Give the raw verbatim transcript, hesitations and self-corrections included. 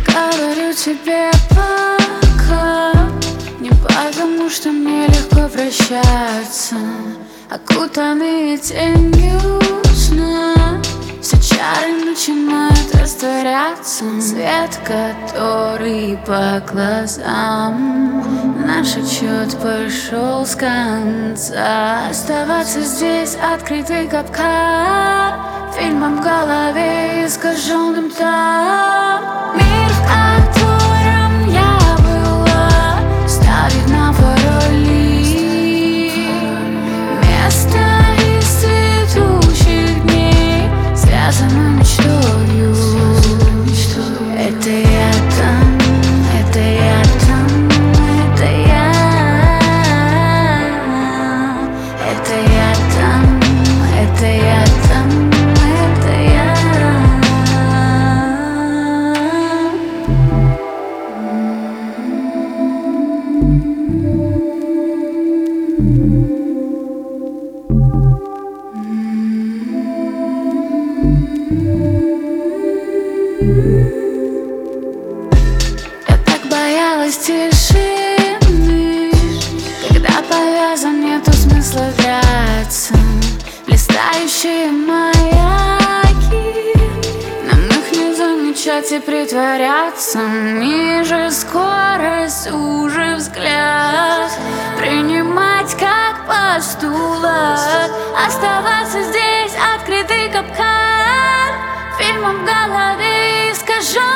говорю тебе пока, не потому что мне легко прощаться. Окутанные тенью сна, все чары начинают растворяться. Свет, который по глазам, наш отчет пошел с конца. Оставаться здесь открытый капкан, фильмом в голове искаженным там. Мир, в котором я была, ставит нам пароли. Место из цветущих дней связано мечтою. Это я там, это я там, это я. Это я там, это я там, это я. Я так боялась тишины, когда повязан, нету смысла драться. Блистающие маяки, нам их не замечать и притворяться. Ниже скорость, уже взгляд, принимать как постулат. Оставаться здесь открытый капкан, фильмом в голове искажен.